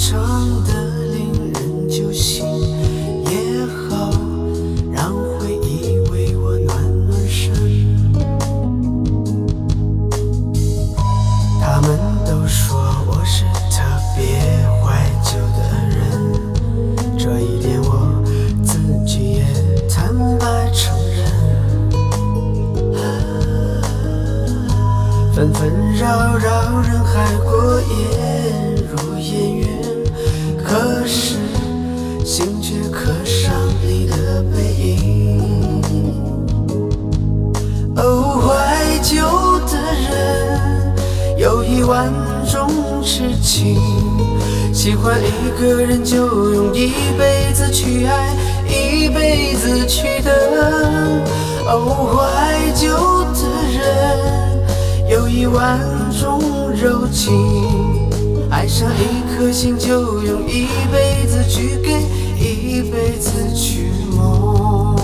唱得令人揪心，也好让回忆为我暖暖身。他们都说我是特别怀旧的人，这一点我自己也坦白承认。纷纷扰扰人海过眼如烟云，可是心却刻上你的背影。哦，怀旧的人有1万种痴情，喜欢一个人就用一辈子去爱，一辈子去等。哦，怀旧的人有1万种柔情，爱上一颗心就用一辈子去给，一辈子去梦。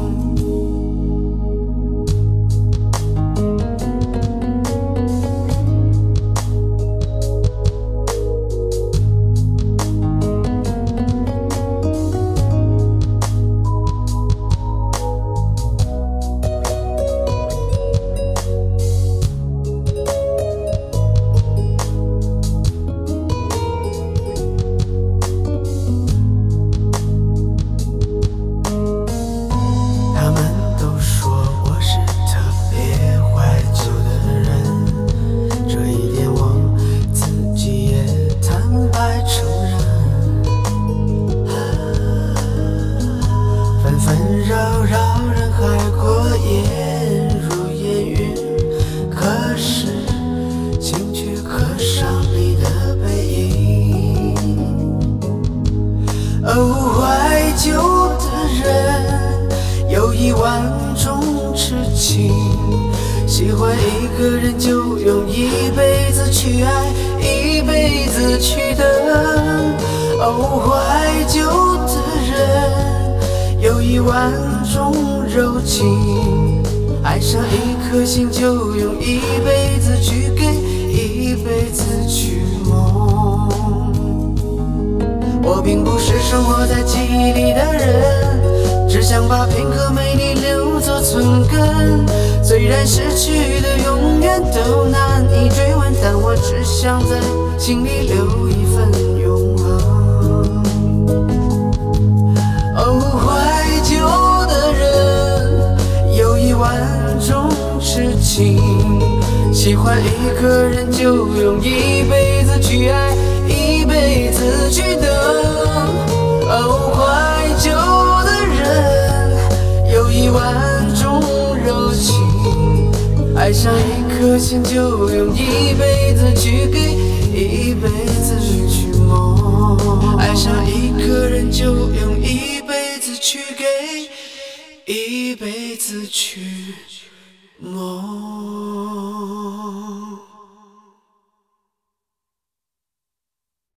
哦，怀旧的人有1万种痴情，喜欢一个人就用一辈子去爱，一辈子去等。哦，怀旧的人有1万种柔情，爱上一颗心就用一辈子去给，一辈子去梦。我并不是生活在记忆里的人，只想把片刻美丽留作存根。虽然失去的永远都难以追问，但我只想在心里留一份永恒。哦，怀旧的人有1万种痴情，喜欢一个人就用一辈子去爱，一辈子去等。哦，怀旧的人有1万种柔情，爱上一颗心就用一辈子去给，一辈子去梦。爱上一个人就用一辈子去给，一辈子去梦。